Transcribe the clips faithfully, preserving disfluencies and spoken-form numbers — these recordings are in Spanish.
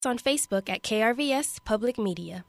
on Facebook at K R V S Public Media.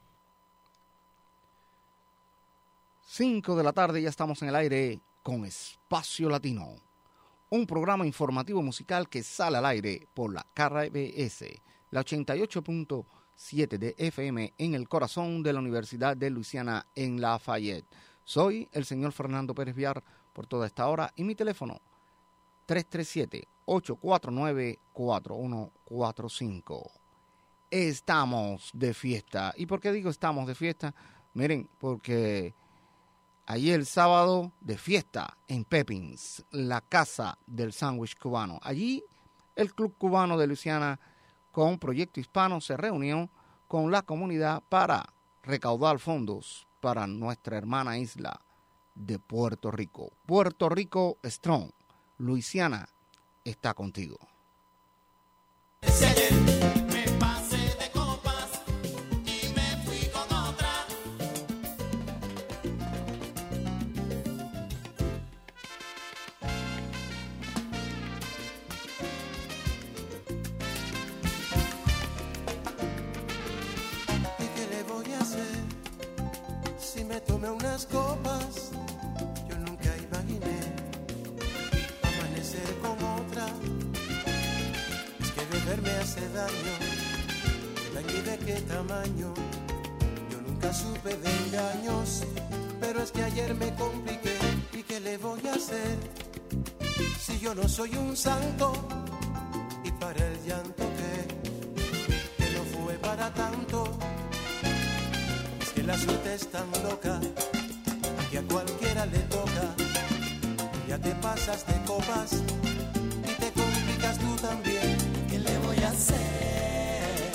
cinco de la tarde, ya estamos en el aire con Espacio Latino, un programa informativo musical que sale al aire por la K R V S, la ochenta y ocho punto siete de F M en el corazón de la Universidad de Luisiana en Lafayette. Soy el señor Fernando Pérez Viar por toda esta hora y mi teléfono tres tres siete, ocho cuatro nueve, cuatro uno cuatro cinco. Estamos de fiesta. ¿Y por qué digo estamos de fiesta? Miren, porque ayer el sábado de fiesta en Pepins, la casa del sándwich cubano. Allí el Club Cubano de Luisiana con Proyecto Hispano se reunió con la comunidad para recaudar fondos para nuestra hermana isla de Puerto Rico. Puerto Rico Strong. Luisiana está contigo. Unas copas, yo nunca imaginé amanecer con otra. Es que beber me hace daño, daño y de qué tamaño. Yo nunca supe de engaños, pero es que ayer me compliqué. ¿Y qué le voy a hacer? Si yo no soy un santo, y para el llanto que, que no fue para tanto. La suerte es tan loca que a cualquiera le toca. Ya te pasas de copas y te complicas tú también. ¿Qué le voy a hacer?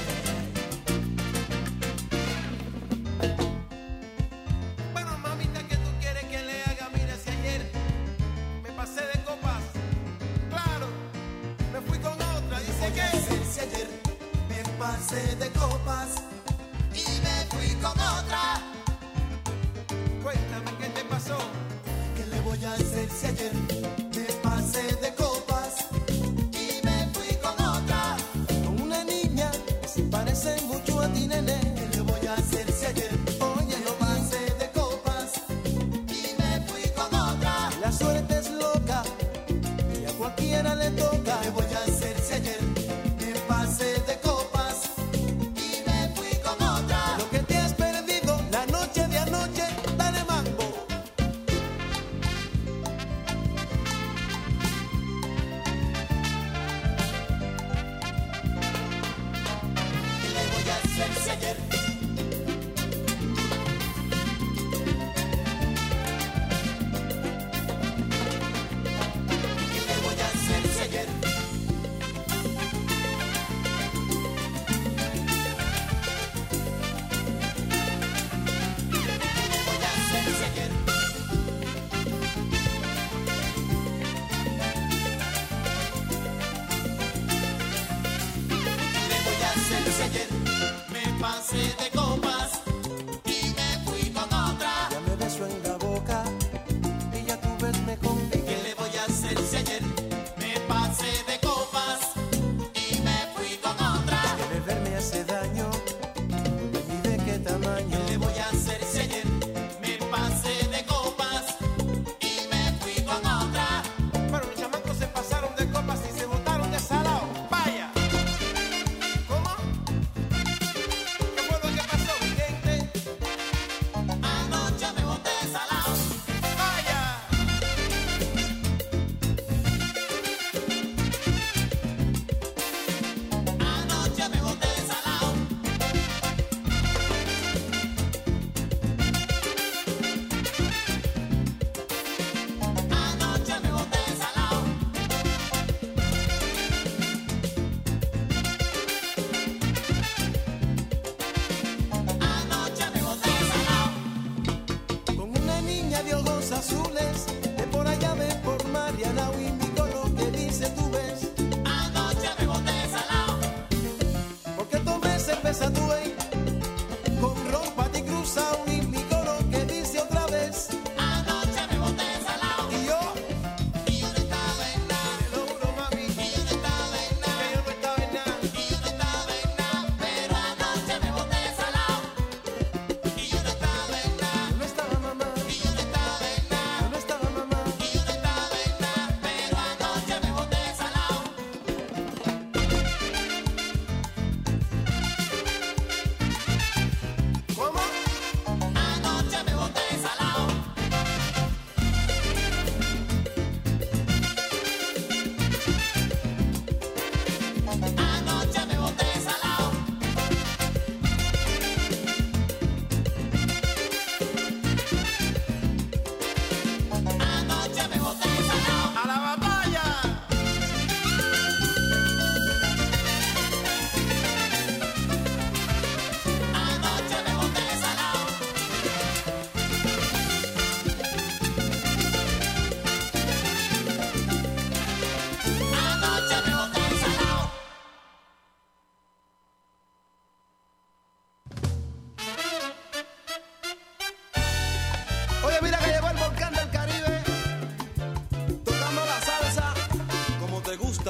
Bueno, mamita, ¿qué tú quieres que le haga? Mira, si ayer me pasé de copas, claro, me fui con otra. Dice que si ayer me pasé de copas y me fui con otra. Cuéntame qué te pasó. ¿Qué le voy a hacer si ayer me pasé de copas y me fui con otra? Con una niña que se parece mucho a ti, nene. ¿Qué le voy a hacer si ayer, oye, no pasé de copas y me fui con otra? La suerte es loca y a cualquiera le toca. ¿Qué le voy a hacer si ayer me pasé de copas?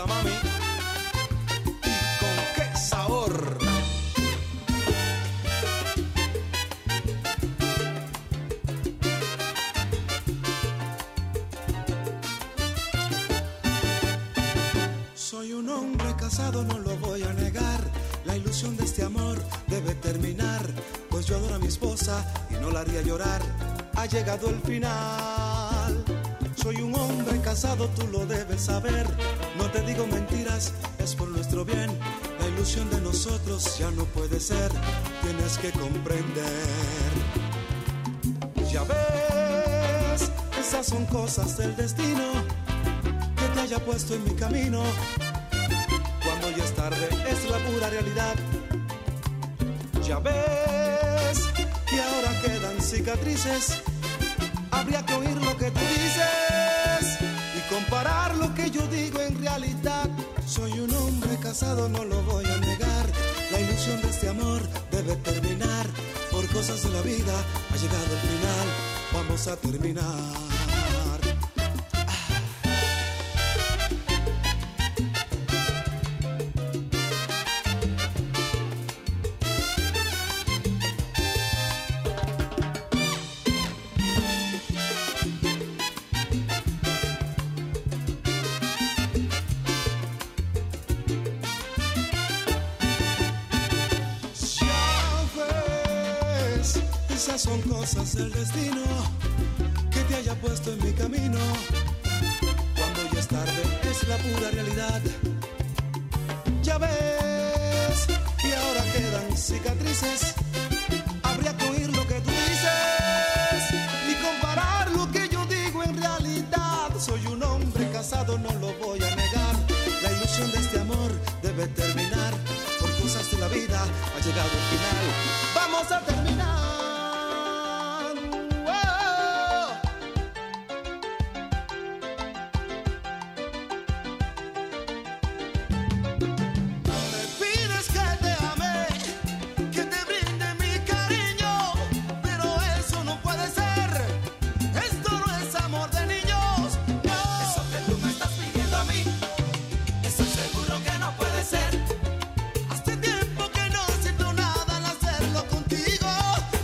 gusta, mami. ¿Y con qué sabor? Soy un hombre casado, no lo voy a negar. La ilusión de este amor debe terminar, pues yo adoro a mi esposa y no la haría llorar. Ha llegado el final. Soy un hombre casado, tú lo debes saber. No te digo mentiras, es por nuestro bien. La ilusión de nosotros ya no puede ser. Tienes que comprender. Ya ves, esas son cosas del destino que te haya puesto en mi camino. Cuando ya es tarde es la pura realidad. Ya ves que ahora quedan cicatrices. Habría que oír lo que tú dices y comparar lo que yo digo en realidad. Soy un hombre casado, no lo voy a negar. La ilusión de este amor debe terminar. Por cosas de la vida ha llegado el final. Vamos a terminar. Son cosas del destino que te haya puesto en mi camino. Cuando ya es tarde es la pura realidad. Ya ves que ahora quedan cicatrices. Habría que oír lo que tú dices y comparar lo que yo digo en realidad. Soy un hombre casado, no lo voy a negar. La ilusión de este amor debe terminar. Por cosas de la vida ha llegado el final. Vamos a terminar. Hace tiempo que no siento nada al hacerlo contigo.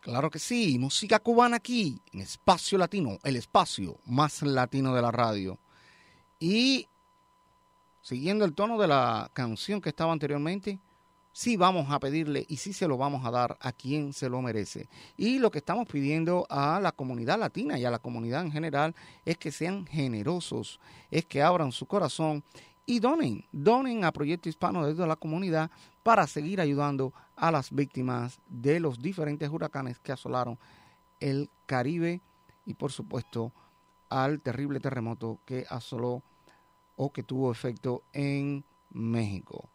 Claro que sí, música cubana aquí, en Espacio Latino, el espacio más latino de la radio. Y siguiendo el tono de la canción que estaba anteriormente, sí vamos a pedirle y sí se lo vamos a dar a quien se lo merece. Y lo que estamos pidiendo a la comunidad latina y a la comunidad en general es que sean generosos, es que abran su corazón y donen, donen a Proyecto Hispano desde la comunidad para seguir ayudando a las víctimas de los diferentes huracanes que asolaron el Caribe y por supuesto al terrible terremoto que asoló o que tuvo efecto en México.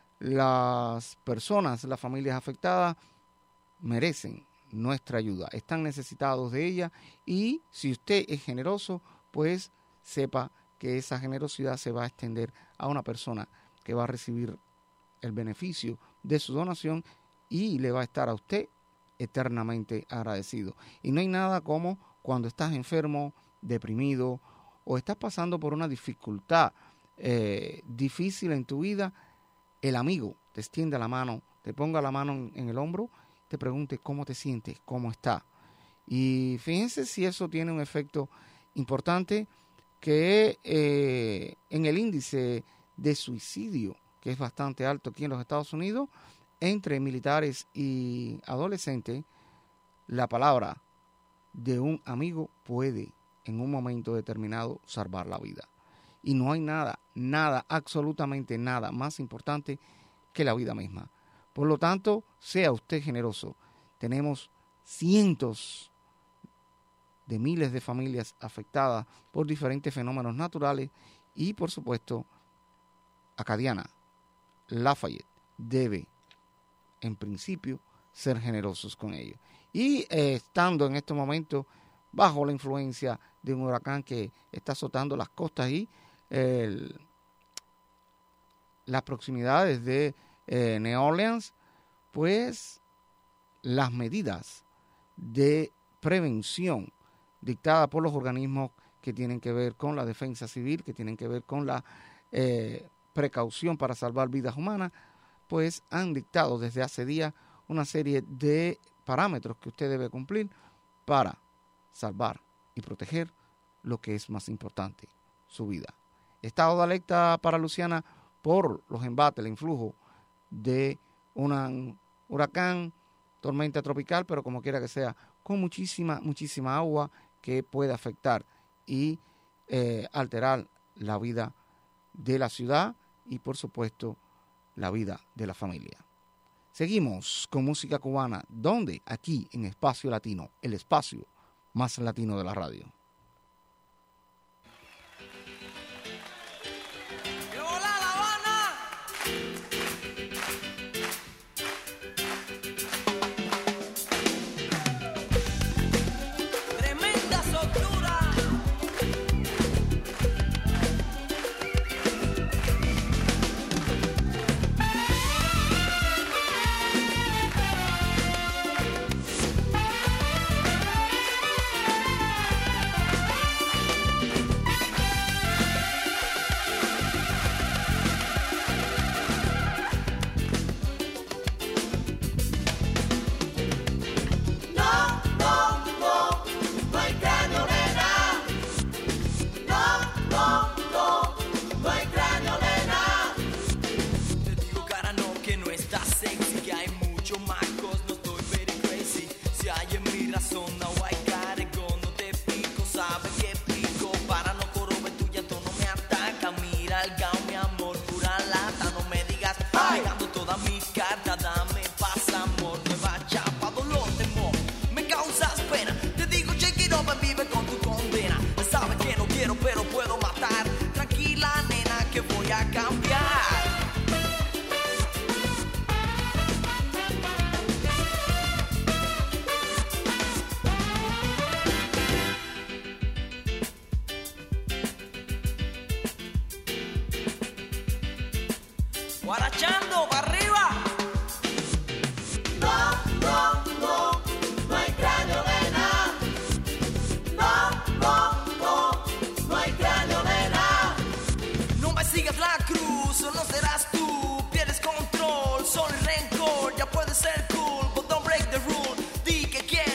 Las personas, las familias afectadas merecen nuestra ayuda, están necesitados de ella y si usted es generoso, pues sepa que esa generosidad se va a extender a una persona que va a recibir el beneficio de su donación y le va a estar a usted eternamente agradecido. Y no hay nada como cuando estás enfermo, deprimido o estás pasando por una dificultad eh, difícil en tu vida, el amigo te extiende la mano, te ponga la mano en, en el hombro, te pregunte cómo te sientes, cómo está. Y fíjense si eso tiene un efecto importante que eh, en el índice de suicidio, que es bastante alto aquí en los Estados Unidos, entre militares y adolescentes, la palabra de un amigo puede en un momento determinado salvar la vida. Y no hay nada, nada, absolutamente nada más importante que la vida misma. Por lo tanto, sea usted generoso. Tenemos cientos de miles de familias afectadas por diferentes fenómenos naturales y, por supuesto, Acadiana, Lafayette, debe, en principio, ser generosos con ellos. Y eh, estando en este momento bajo la influencia de un huracán que está azotando las costas y el, las proximidades de eh, New Orleans, pues las medidas de prevención dictadas por los organismos que tienen que ver con la defensa civil, que tienen que ver con la eh, precaución para salvar vidas humanas, pues han dictado desde hace días una serie de parámetros que usted debe cumplir para salvar y proteger lo que es más importante, su vida. Estado de alerta para Luisiana por los embates, el influjo de un huracán, tormenta tropical, pero como quiera que sea, con muchísima, muchísima agua que puede afectar y eh, alterar la vida de la ciudad y, por supuesto, la vida de la familia. Seguimos con música cubana, donde aquí en Espacio Latino, el espacio más latino de la radio. Guarachando para arriba. No, no, no, no hay cráneo nena. No, no, no, no hay cráneo nena. No me sigas la cruz, o no serás tú. Pierdes control, solo el rencor, ya puedes ser cool, but don't break the rule. Di que quieres.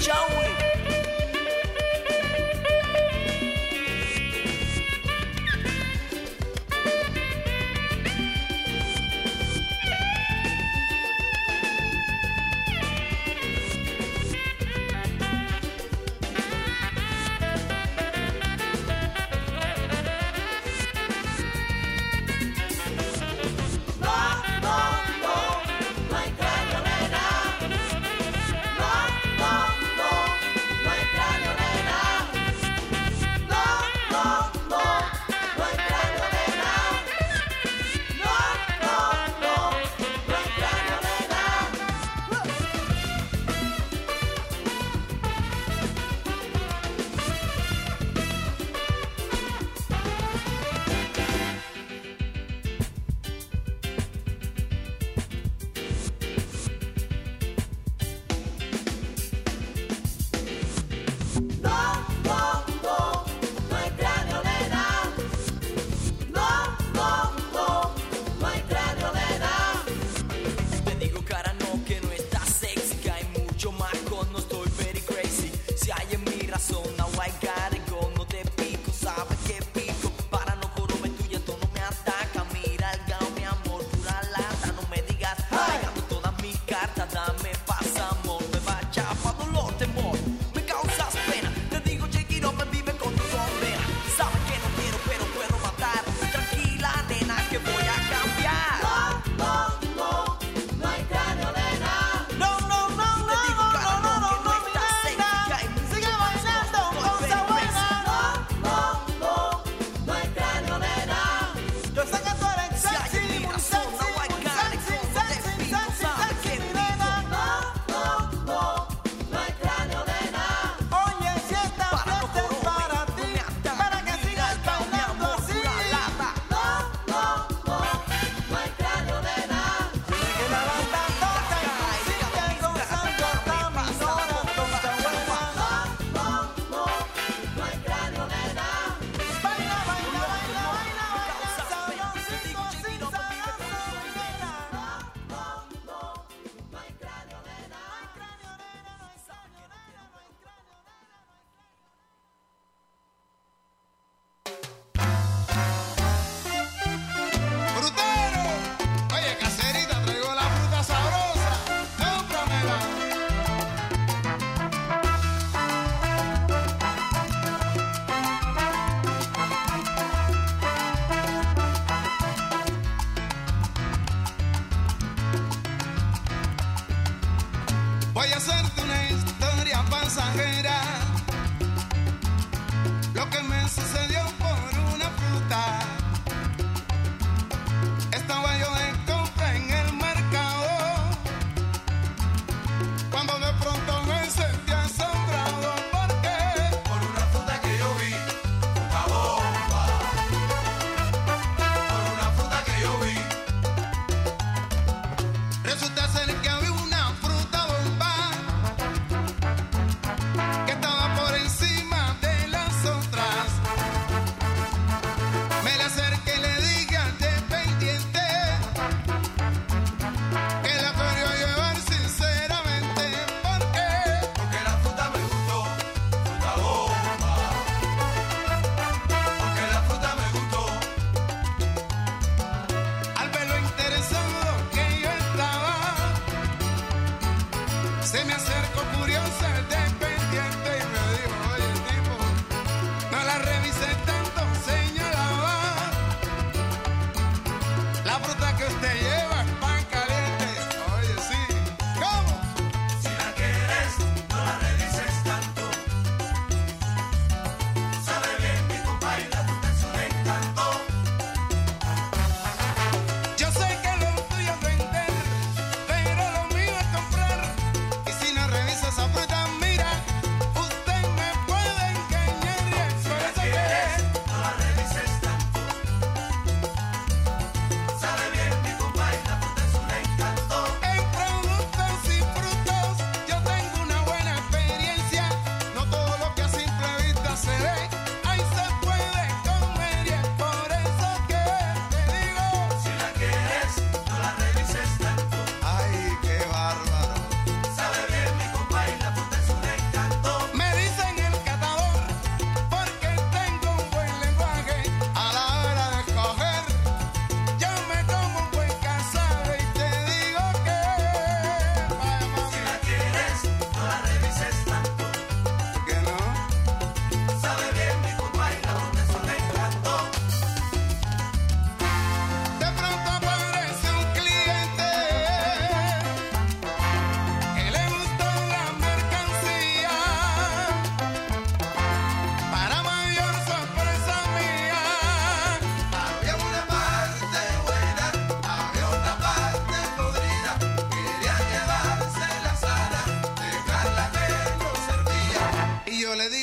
Voy a hacerte una historia pasajera. Lo que me sucedió por una fruta. Estaba yo de compra en el mercado, cuando de pronto me sentí asombrado. ¿Por qué? Por una fruta que yo vi, una bomba. Por una fruta que yo vi. Resulta ser que había una fruta bomba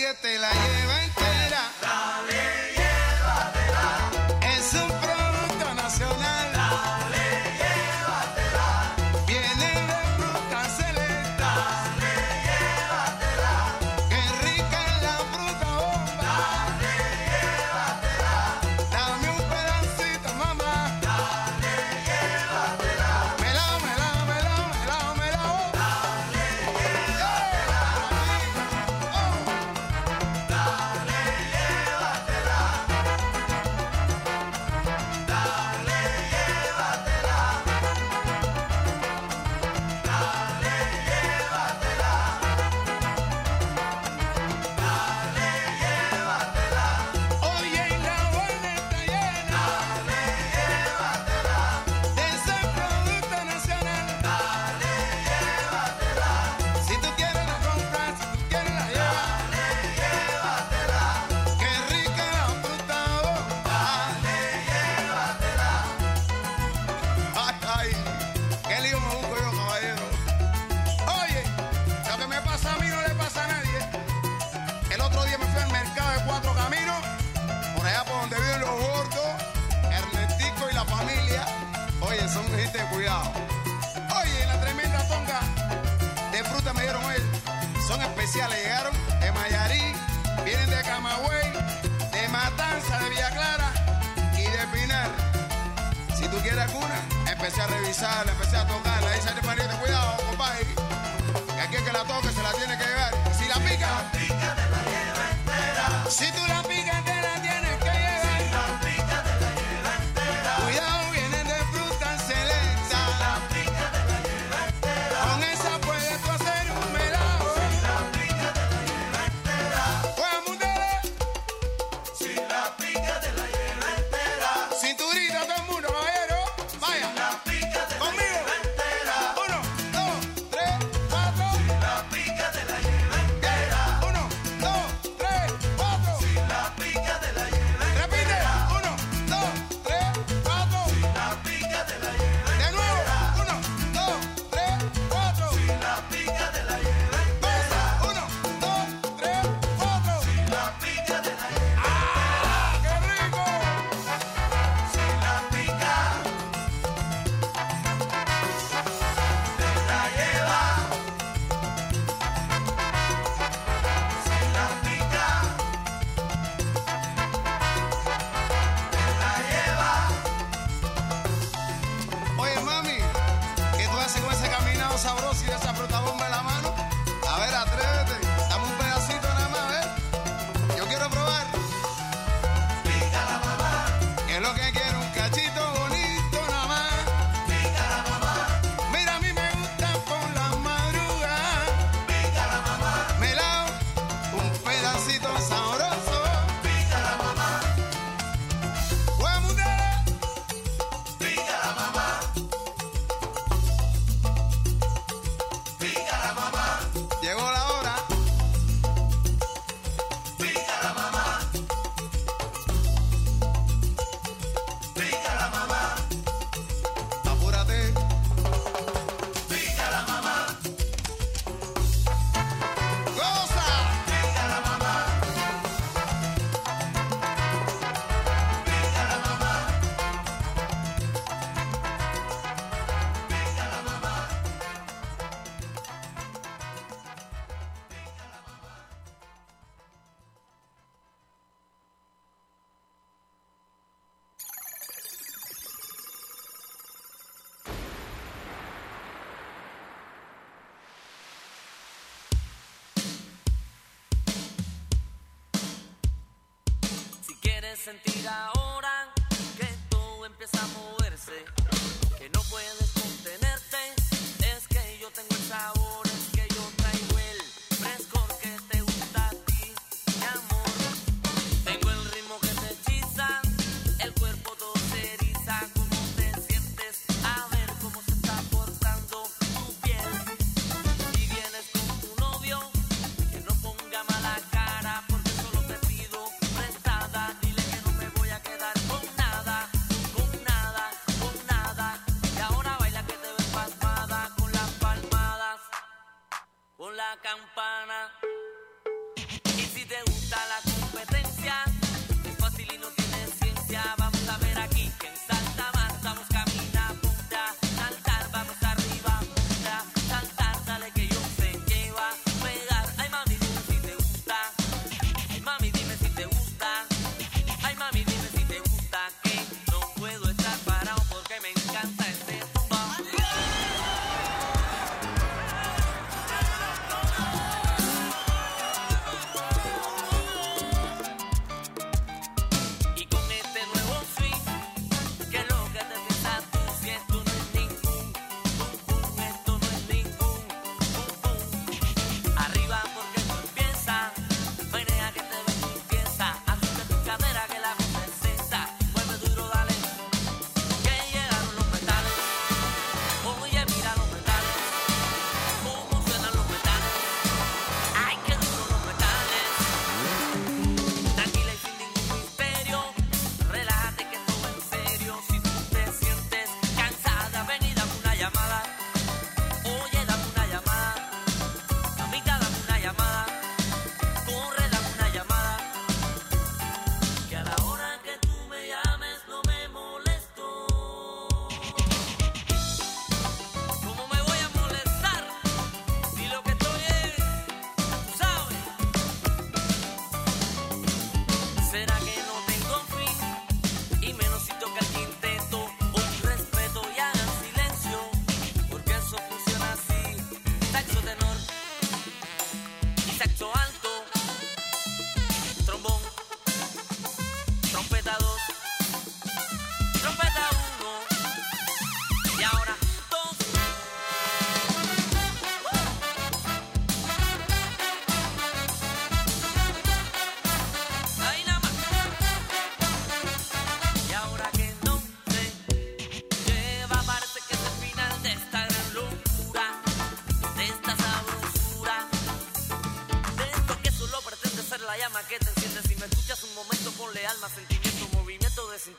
nadie te la lleva entera. Dale, llévatela. Es un producto nacional. Dale, llévatela. Viene de fruta selecta. Dale, llévatela. Qué rica es la fruta bomba. Dale, llévatela. Dame un pedacito, mamá. Dale, llévatela. Melao, melao, melao, melao, melao. Dale, llévatela. Oh. Dale, llévatela. Dale, llévatela. Dale, llévatela. Dale, llévatela. Oye, y la buena está llena Dale, llévatela. de ese producto nacional. Dale, llévatela. Si tú quieres la compras, si tú quieres la llevas. Dale, llévatela. Qué rica la fruta bomba. Dale, llévatela. Ay, ay, qué lío me busco yo, caballero. Oye, lo que me pasa a mí no le pasa a nadie. El otro día me fui al mercado de Cuatro Caminos, por allá por donde viven los gordos, Ernestico y la familia. Oye, son gente de cuidado. Oye, la tremenda tonga de fruta me dieron hoy. Son especiales, llegaron de Mayarí, vienen de Camagüey, de Matanza, de Villa Clara y de Pinar. Si tú quieres alguna, empecé a revisarla, empecé a tocarla. Dice el pariente, cuidado, compadre. Que aquí el que la toque se la tiene que llevar. Si la pica, Pica te la lleva entera. si tú la picas, te la tienes que llevar. La pica te la lleva entera. Cuidado, vienen de fruta selecta. La pica te la lleva entera. Con esa puedes tú hacer un melao. La pica te la lleva entera. Pues, mundere, Si la pica te la lleva entera. cinturita todo el mundo, caballero. Vaya, La pica te la conmigo. lleva entera. Uno, dos, tres, cuatro. La pica te la lleva entera. Uno, dos, tres, cuatro. La pica te la lleva entera. Repite. Uno, dos, tres, cuatro. La pica te la lleva De nuevo. entera. Uno, dos, tres, cuatro. La pica te la lleva entera. Uno, dos, tres, cuatro. La pica te la lleva. ¡Ah! ¡Qué rico! Si la pica te la lleva. Si la pica te la lleva. Oye, mami, ¿qué tú haces con ese caminado sabroso y de esa fruta bomba en la mano? A ver, atrévete. Dame un pedacito nada más, ¿ves? Yo quiero probar. Pica la mamá, Que es lo que quiero, un cachito bonito nada más. pica la mamá, Mira, a mí me gusta por la madrugada. pica la mamá, Melao, un pedacito sabroso. pica la mamá, ¡Buen mundere! pica la mamá. Pica la mamá, Llegó la hora. pica la mamá. Pica la mamá, Apúrate. pica la mamá, ¡Goza! pica la mamá. Pica la mamá. Pica la mamá. Si quieres sentir ahora que todo empieza a moverse, que no puedes contenerte, es que yo tengo el sabor, es que yo traigo el frescor que te gusta a ti, mi amor. Tengo el ritmo que te hechiza, el cuerpo todo se eriza, cómo te sientes, a ver cómo se está portando tu piel. Si vienes con tu novio, que no ponga mala cara, porque solo te pido prestada, dile que no me voy a quedar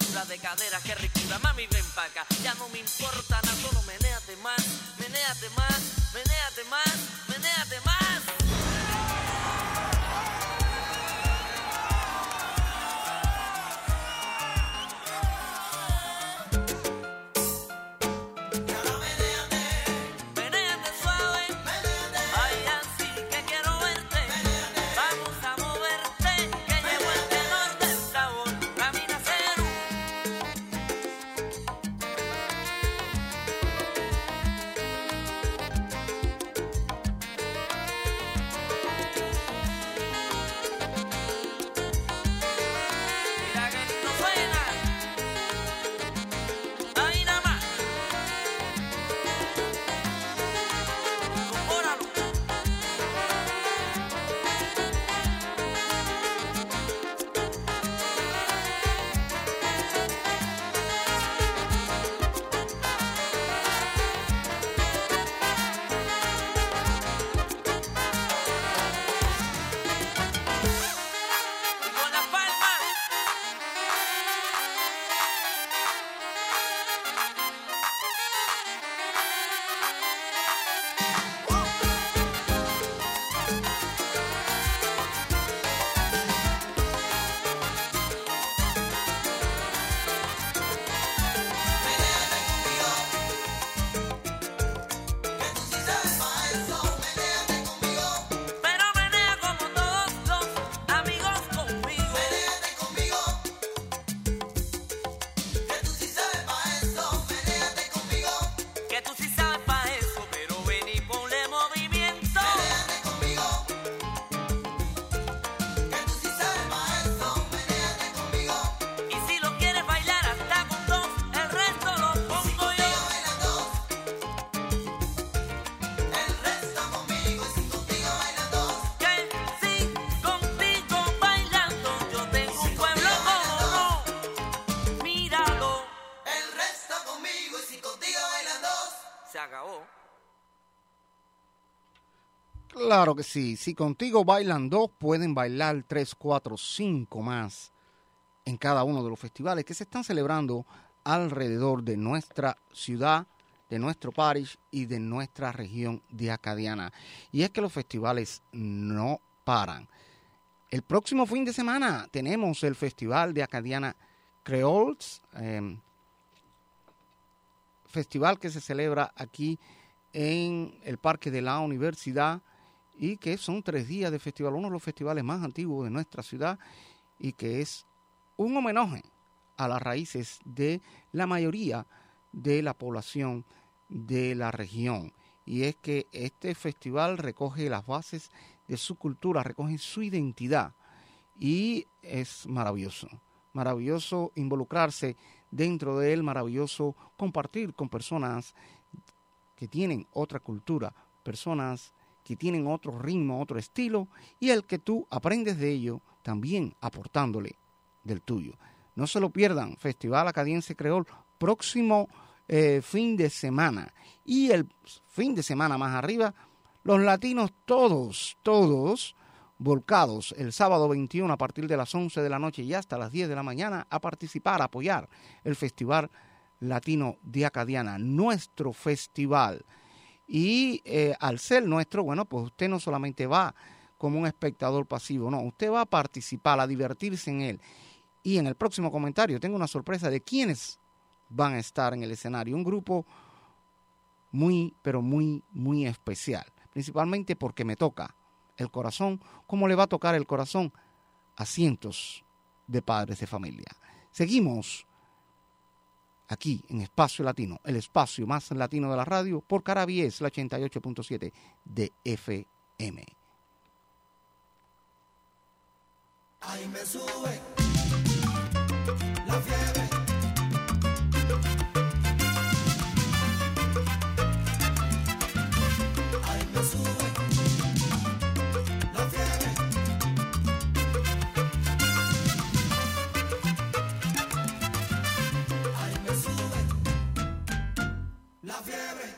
cintura de cadera, qué ricura, mami ven pa' acá. Ya no me importa nada, solo menéate más, menéate más, menéate más, menéate más. Claro que sí. Si contigo bailan dos, pueden bailar tres, cuatro, cinco más en cada uno de los festivales que se están celebrando alrededor de nuestra ciudad, de nuestro parish y de nuestra región de Acadiana. Y es que los festivales no paran. El próximo fin de semana tenemos el Festival de Acadiana Creoles, eh, festival que se celebra aquí en el Parque de la Universidad y que son tres días de festival, uno de los festivales más antiguos de nuestra ciudad y que es un homenaje a las raíces de la mayoría de la población de la región. Y es que este festival recoge las bases de su cultura, recoge su identidad y es maravilloso. Maravilloso involucrarse dentro de él, maravilloso compartir con personas que tienen otra cultura, personas que tienen otro ritmo, otro estilo, y el que tú aprendes de ello también aportándole del tuyo. No se lo pierdan, Festival Acadiense Creol, próximo eh, fin de semana. Y el fin de semana más arriba, los latinos todos, todos volcados el sábado veintiuno a partir de las once de la noche y hasta las diez de la mañana a participar, a apoyar el Festival Latino de Acadiana, nuestro festival. Y eh, al ser nuestro, bueno, pues usted no solamente va como un espectador pasivo, no, usted va a participar, a divertirse en él. Y en el próximo comentario tengo una sorpresa de quiénes van a estar en el escenario. Un grupo muy, pero muy, muy especial. Principalmente porque me toca el corazón, como le va a tocar el corazón a cientos de padres de familia. Seguimos aquí en Espacio Latino, el espacio más latino de la radio, por Carabies, la ochenta y ocho punto siete de F M. Ahí me sube la fiebre. Ahí me sube la fiebre. Ahí me sube la fiebre.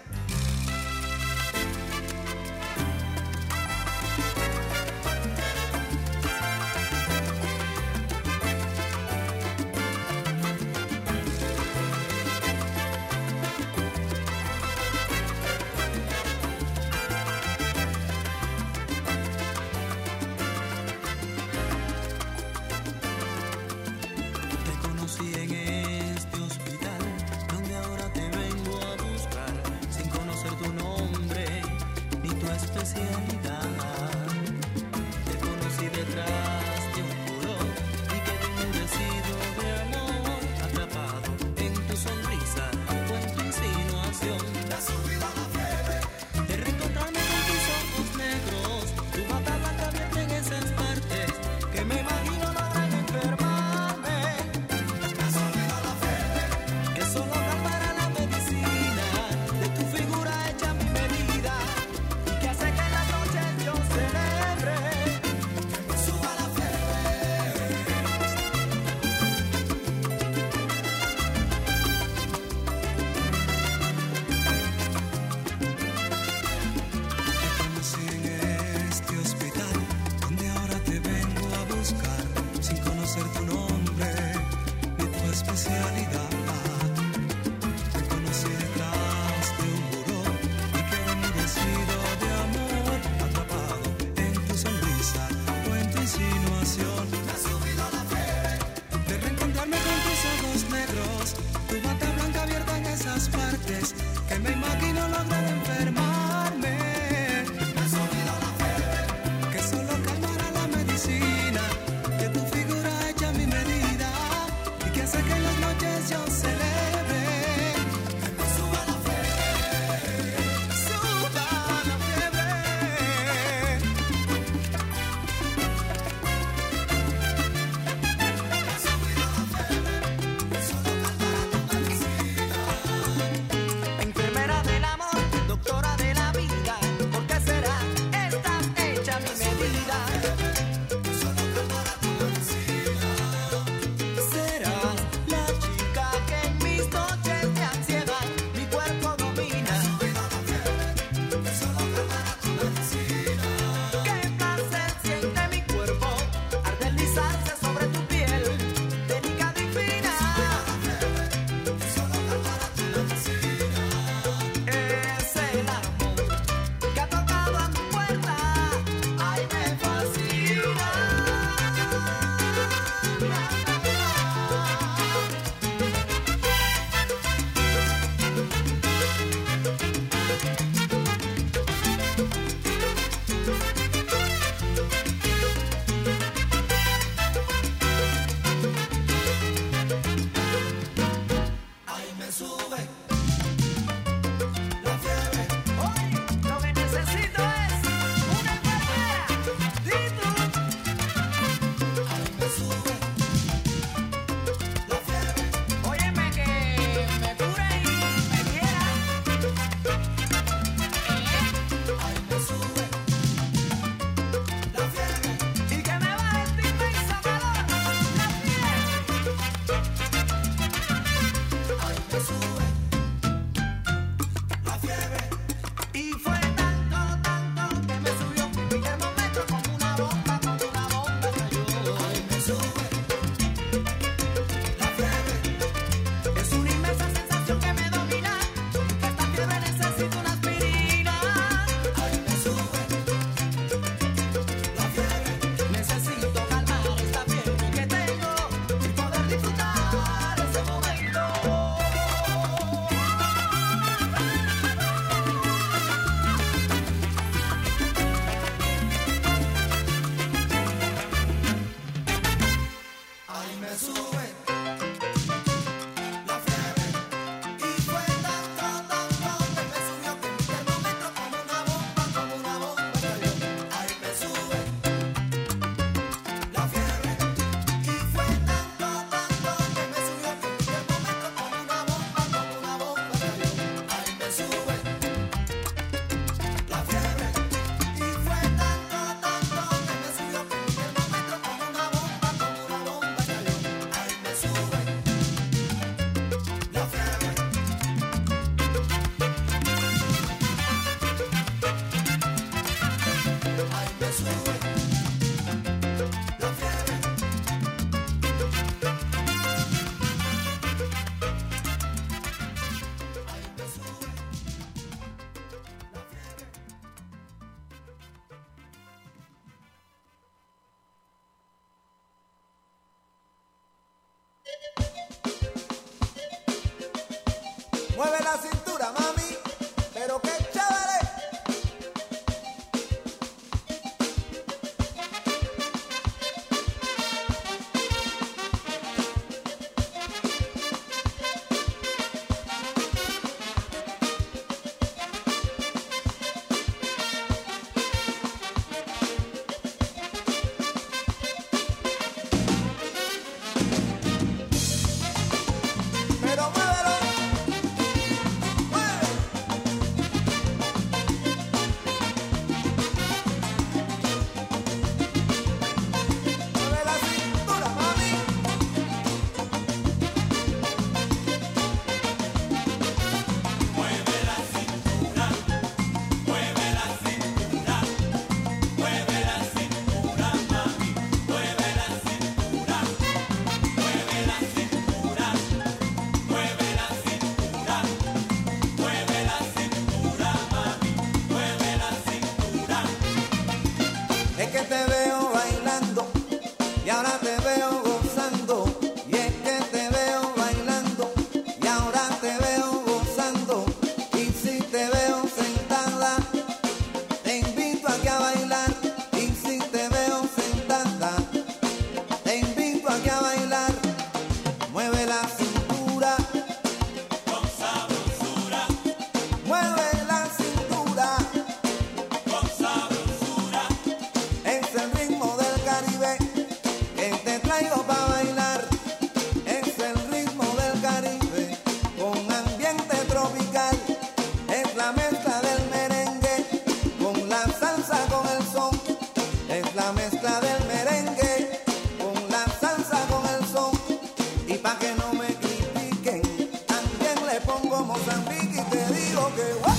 especialidad. Te conocí detrás de un buró y quedé enmudecido de amor, atrapado en tu sonrisa o en tu insinuación. Me ha subido la fiebre de reencontrarme con tus ojos negros, tu bata blanca abierta en esas partes que me imagino logran enfermarme. Me ha subido la fiebre que solo calmará la medicina, que tu figura hecha mi medida y que hace que en las noches yo celebre. Que me suba la fiebre, suba la fiebre. Me ha subido la fiebre, que solo calmará tu medicina. Enfermera del amor, doctora de la vida, ¿por qué será? Estás hecha mi medida. Serás la chica que en mis noches de ansiedad mi cuerpo domina. Qué placer siente mi cuerpo al deslizarse sobre tu piel delicada y fina. Es el amor que ha tocado a mi puerta, ay me fascina. Ay, me sube Hoy lo que necesito es una enfermera. ¿Y tú? ay, me sube la fiebre. Óyeme que me cure y me quiera. Ay, me sube la fiebre. Y que me baje el timbre y soplador. La fiebre. Ay, me sube la fiebre. Y fue tanto, tanto que me subió mi termómetro como una bomba, como una bomba cayó. Ay, me sube la fiebre. Es una inmensa sensación que me domina. Que esta fiebre necesita una aspirina. Ay, me sube la fiebre. Necesito calmar esta fiebre que tengo y poder disfrutar ese momento. Ay, me sube la fiebre. Y fue tanto, tanto que me subió que mi termómetro como una bomba, como una bomba cayó. Ay, me sube la fiebre. Y fue tanto, tanto que me subió que mi termómetro como una bomba, como una bomba cayó. Ay, me sube la fiebre. Y fue tanto, tanto que me subió que mi termómetro como una bomba, como una bomba cayó. Ay, me sube la fiebre. Ay, me sube la fiebre. Ay, me sube la fiebre. Mueve la cintura, mami, pero qué chévere. Pero muévelo. digo que ¡guau!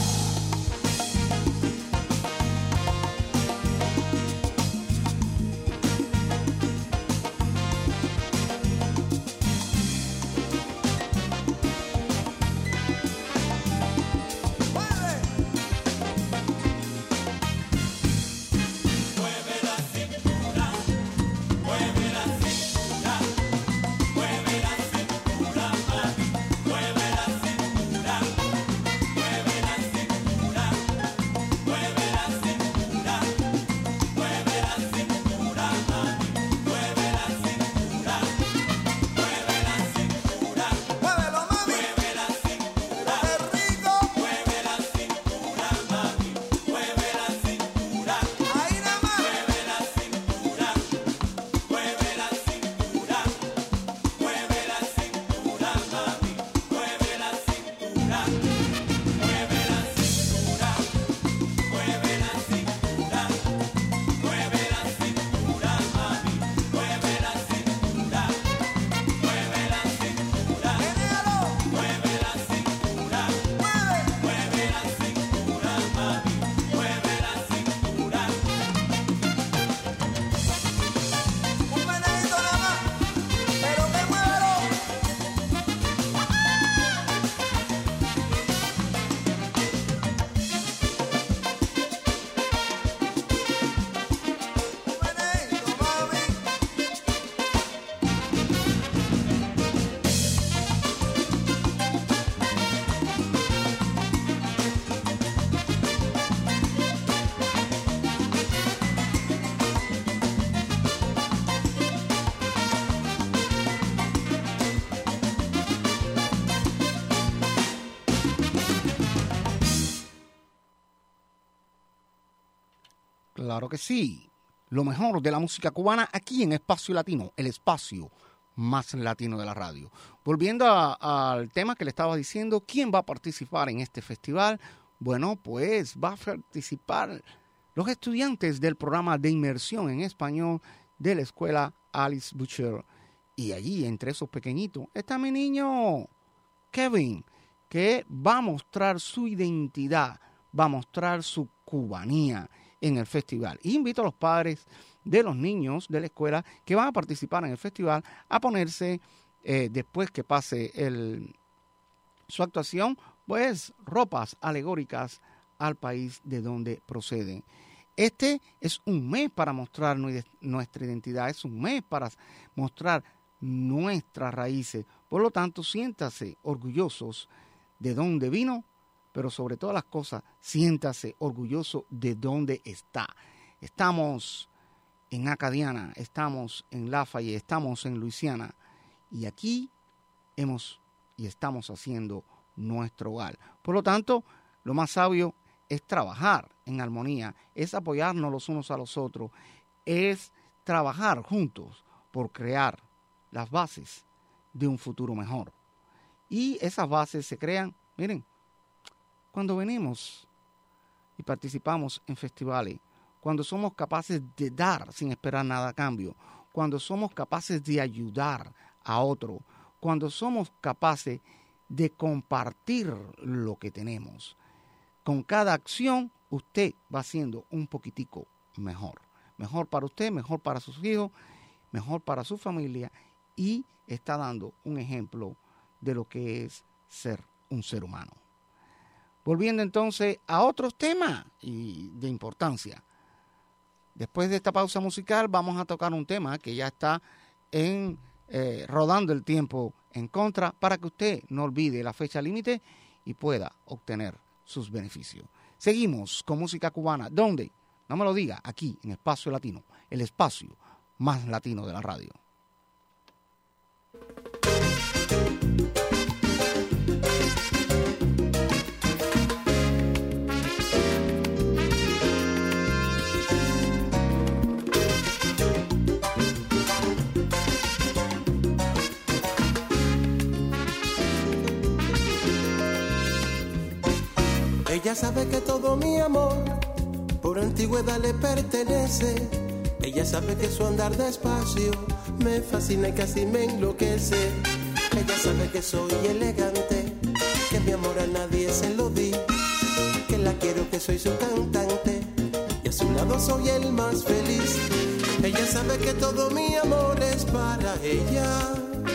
Claro que sí. Lo mejor de la música cubana aquí en Espacio Latino, el espacio más latino de la radio. Volviendo a, al tema que le estaba diciendo, ¿quién va a participar en este festival? Bueno, pues va a participar los estudiantes del programa de inmersión en español de la escuela Alice Butcher. Y allí, entre esos pequeñitos, está mi niño Kevin, que va a mostrar su identidad, va a mostrar su cubanía en el festival. Y invito a los padres de los niños de la escuela que van a participar en el festival a ponerse, eh, después que pase el, su actuación, pues ropas alegóricas al país de donde proceden. Este es un mes para mostrar nuestra identidad, es un mes para mostrar nuestras raíces. Por lo tanto, siéntase orgullosos de dónde vino, pero sobre todas las cosas, siéntase orgulloso de dónde está. Estamos en Acadiana, estamos en Lafayette, estamos en Luisiana, y aquí hemos y estamos haciendo nuestro hogar. Por lo tanto, lo más sabio es trabajar en armonía, es apoyarnos los unos a los otros, es trabajar juntos por crear las bases de un futuro mejor. Y esas bases se crean, miren, cuando venimos y participamos en festivales, cuando somos capaces de dar sin esperar nada a cambio, cuando somos capaces de ayudar a otro, cuando somos capaces de compartir lo que tenemos. Con cada acción, usted va siendo un poquitico mejor. Mejor para usted, mejor para sus hijos, mejor para su familia, y está dando un ejemplo de lo que es ser un ser humano. Volviendo entonces a otros temas y de importancia. Después de esta pausa musical vamos a tocar un tema que ya está en eh, rodando el tiempo en contra, para que usted no olvide la fecha límite y pueda obtener sus beneficios. Seguimos con música cubana. ¿Dónde? No me lo diga, aquí en Espacio Latino, el espacio más latino de la radio. Ella sabe que todo mi amor por antigüedad le pertenece. Ella sabe que su andar despacio me fascina y casi me enloquece. Ella sabe que soy elegante, que mi amor a nadie se lo di, que la quiero, que soy su cantante y a su lado soy el más feliz. Ella sabe que todo mi amor es para ella.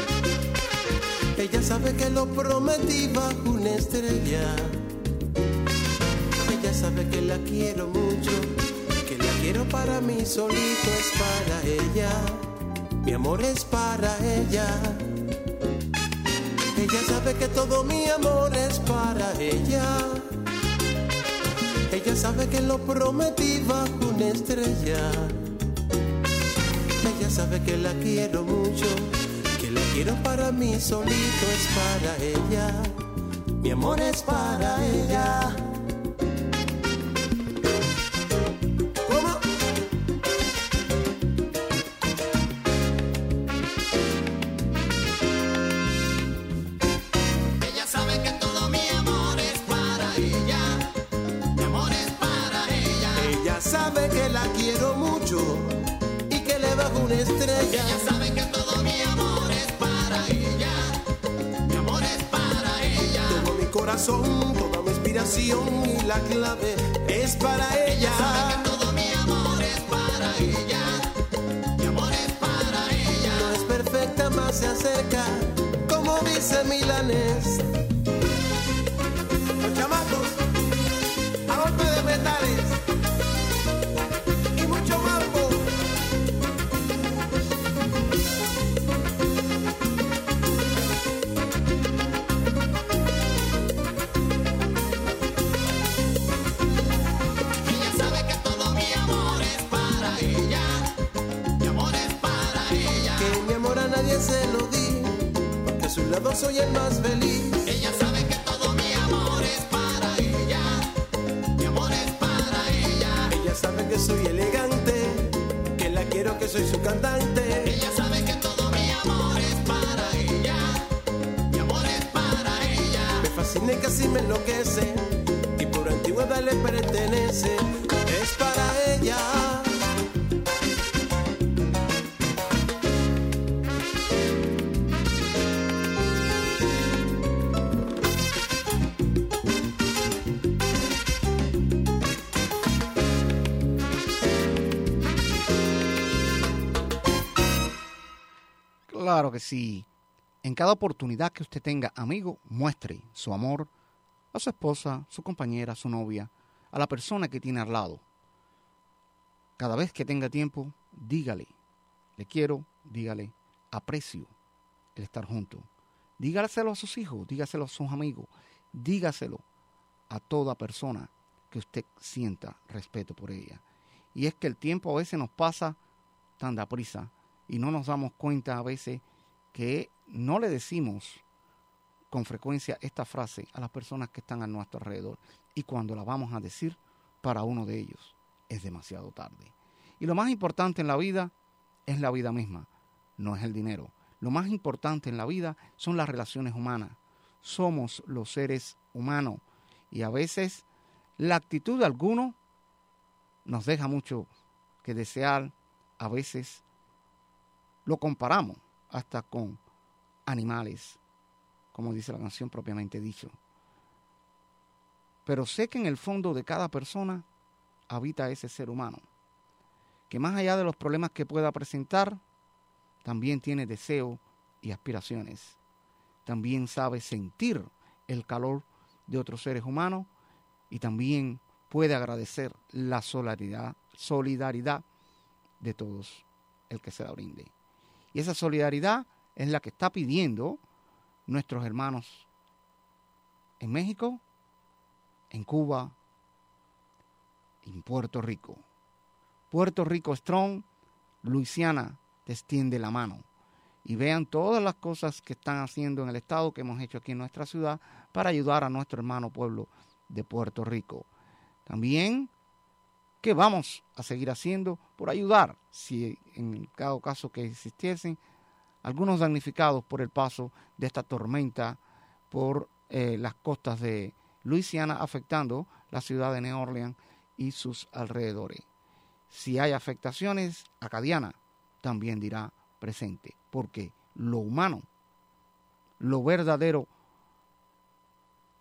Ella sabe que lo prometí bajo una estrella. Ella sabe que la quiero mucho, que la quiero para mí solito, es para ella. Mi amor es para ella. Ella sabe que todo mi amor es para ella. Ella sabe que lo prometí bajo una estrella. Ella sabe que la quiero mucho, que la quiero para mí solito, es para ella. Mi amor es para ella. ¿Cómo? Ella sabe que todo mi amor es para ella. Mi amor es para ella. Ella sabe que la quiero mucho y que le bajo una estrella. Ella sabe que todo mi amor es para ella. Mi amor es para ella. Todo mi corazón, toda mi inspiración y la clave es para ella. Ella sabe que todo mi amor es para ella. Mi amor es para ella. No es perfecta, más se acerca, como dice Milanés. Los chamacos, a golpe de metales y mucho mambo. Ella sabe que todo mi amor es para ella. Mi amor es para ella. Que mi amor a nadie se lo di, porque a su lado soy el más feliz. Ella sabe que todo mi amor es para ella. Mi amor es para ella. Ella sabe que soy elegante, que la quiero, que soy su cantante. Ella sabe que todo mi amor es para ella. Mi amor es para ella. Me fascina y casi me enloquece, y por antigüedad le pertenece. Es para ella. Claro que sí. En cada oportunidad que usted tenga, amigo, muestre su amor a su esposa, su compañera, su novia, a la persona que tiene al lado. Cada vez que tenga tiempo, dígale, le quiero, dígale, aprecio el estar junto. Dígaselo a sus hijos, dígaselo a sus amigos, dígaselo a toda persona que usted sienta respeto por ella. Y es que el tiempo a veces nos pasa tan deprisa y no nos damos cuenta a veces que no le decimos con frecuencia esta frase a las personas que están a nuestro alrededor. Y cuando la vamos a decir, para uno de ellos es demasiado tarde. Y lo más importante en la vida es la vida misma, no es el dinero. Lo más importante en la vida son las relaciones humanas. Somos los seres humanos y a veces la actitud de algunos nos deja mucho que desear. A veces lo comparamos hasta con animales, como dice la canción propiamente dicho. Pero sé que en el fondo de cada persona habita ese ser humano, que más allá de los problemas que pueda presentar, también tiene deseos y aspiraciones. También sabe sentir el calor de otros seres humanos y también puede agradecer la solidaridad, solidaridad de todos el que se la brinde. Y esa solidaridad es la que está pidiendo nuestros hermanos en México, en Cuba, en Puerto Rico. Puerto Rico Strong, Luisiana te extiende la mano. Y vean todas las cosas que están haciendo en el estado, que hemos hecho aquí en nuestra ciudad, para ayudar a nuestro hermano pueblo de Puerto Rico. También, ¿qué vamos a seguir haciendo por ayudar, si en cada caso que existiesen algunos damnificados por el paso de esta tormenta por eh, las costas de Luisiana, afectando la ciudad de New Orleans y sus alrededores? Si hay afectaciones, Acadiana también dirá presente, porque lo humano, lo verdadero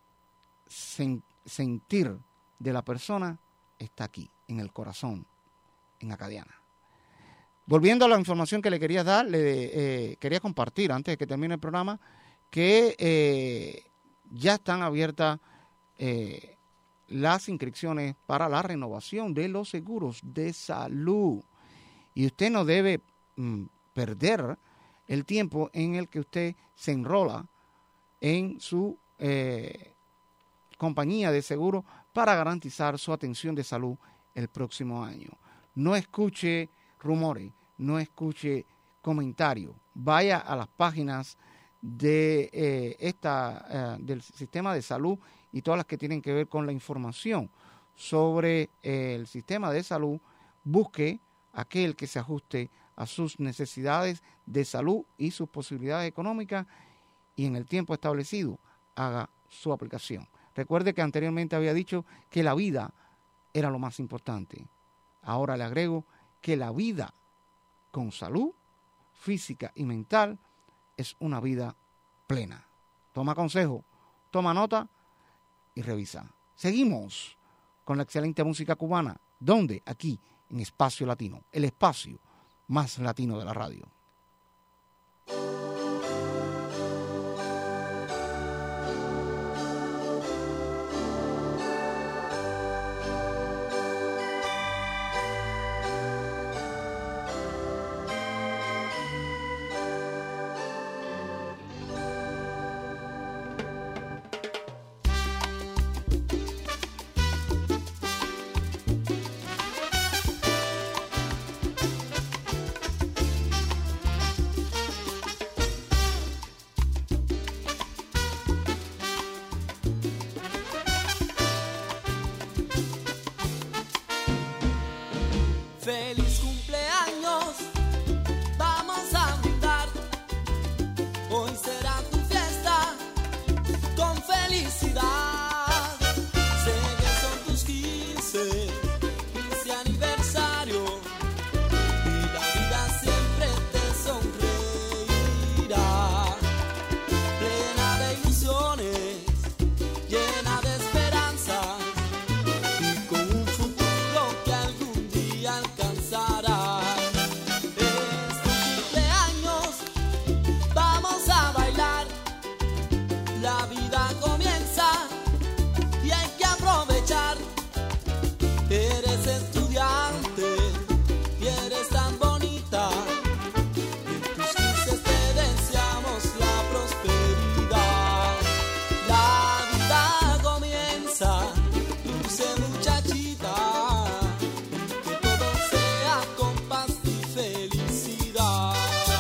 sen- sentir de la persona está aquí, en el corazón, en Acadiana. Volviendo a la información que le quería dar, le eh, quería compartir antes de que termine el programa que eh, ya están abiertas eh, las inscripciones para la renovación de los seguros de salud. Y usted no debe mm, perder el tiempo en el que usted se enrola en su eh, compañía de seguro para garantizar su atención de salud el próximo año. No escuche rumores, no escuche comentarios. Vaya a las páginas de eh, esta eh, del sistema de salud y todas las que tienen que ver con la información sobre eh, el sistema de salud. Busque aquel que se ajuste a sus necesidades de salud y sus posibilidades económicas y en el tiempo establecido haga su aplicación. Recuerde que anteriormente había dicho que la vida era lo más importante. Ahora le agrego que la vida con salud física y mental es una vida plena. Toma consejo, toma nota y revisa. Seguimos con la excelente música cubana. ¿Dónde? Aquí, en Espacio Latino, el espacio más latino de la radio. Feliz cumpleaños, vamos a brindar. Hoy será tu fiesta con felicidad. Sé que son tus quince, quince aniversario y la vida siempre te sonreirá. Plena de ilusiones, llena de esperanza y con un futuro que algún día alcanzará. Es tu cumpleaños, vamos a bailar. La vida comienza y hay que aprovechar. Eres estudiante y eres tan bonita. En tus quince te deseamos la prosperidad. La vida comienza, dulce muchachita. Que todo sea con paz y felicidad.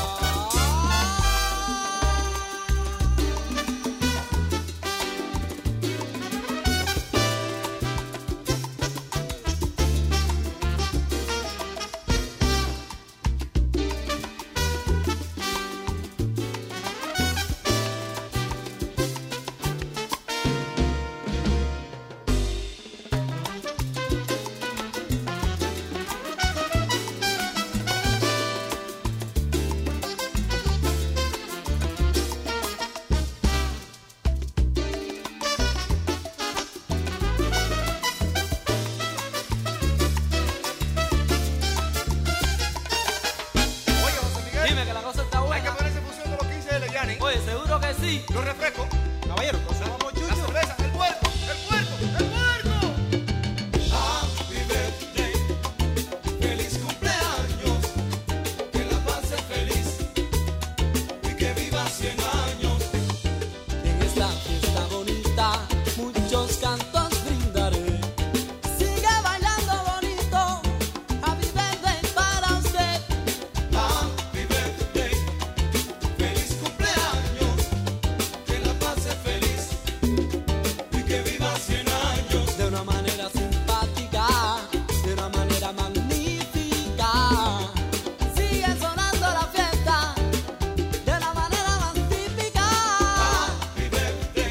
Oye, José Miguel, Dime que la cosa está hay que buena. ponerse fusión de los quince de Leyani. Oye, seguro que sí. Los refrescos, Caballero, entonces vamos, la Chucho. cerveza, el puerco, el puerco, el puerco. Happy birthday, feliz cumpleaños, que la pases feliz y que vivas cien años. En esta fiesta bonita, muchos cantos brindaré. Sigue bailando bonito, happy birthday para usted. Happy birthday, feliz cumpleaños, que la pases feliz y que vivas cien años. De una manera simpática, de una manera magnífica. Sigue sonando la fiesta, de la manera más típica. Happy birthday,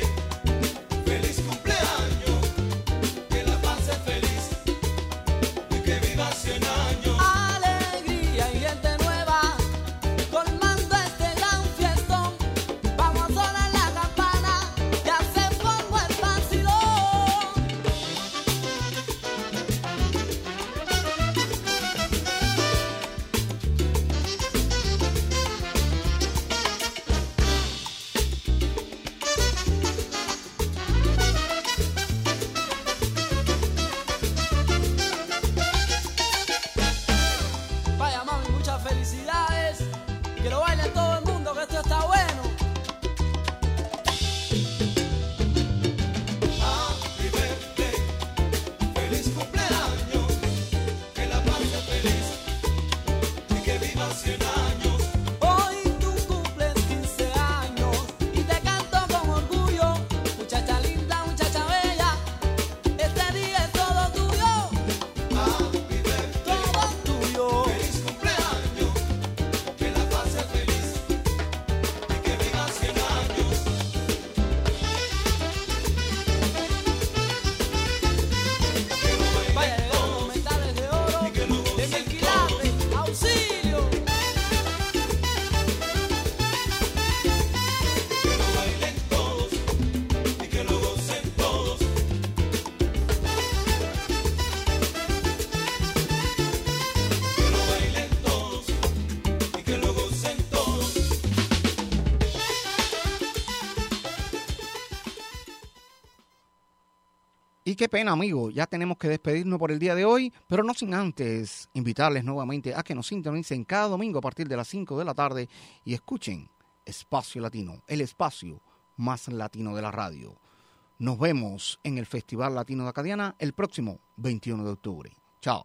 Y qué pena, amigos, ya tenemos que despedirnos por el día de hoy, pero no sin antes invitarles nuevamente a que nos sintonicen cada domingo a partir de las cinco de la tarde y escuchen Espacio Latino, el espacio más latino de la radio. Nos vemos en el Festival Latino de Acadiana el próximo veintiuno de octubre. Chao.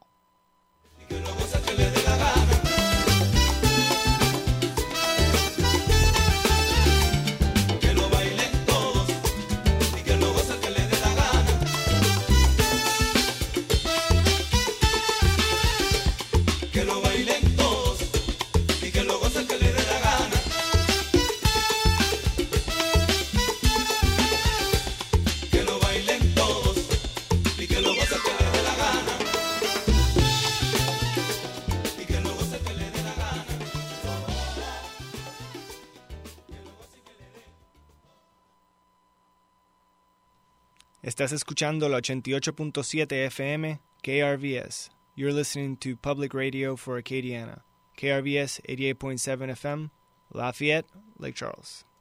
Estás escuchando la ochenta y ocho punto siete F M K R V S. You're listening to Public Radio for Acadiana. K R V S eighty-eight point seven F M, Lafayette, Lake Charles.